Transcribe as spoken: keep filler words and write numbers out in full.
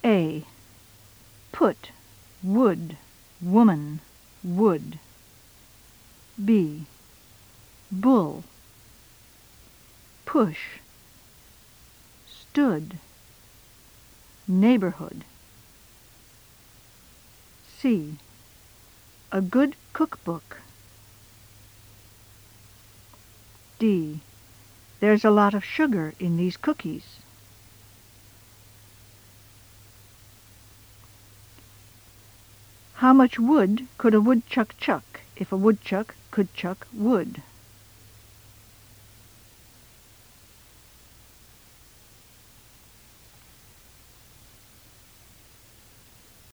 A. Put, would, woman, would. B. Bull. Push. Stood. Neighborhood. C. A good cookbook. D. There's a lot of sugar in these cookies. How much wood could a woodchuck chuck if a woodchuck could chuck wood?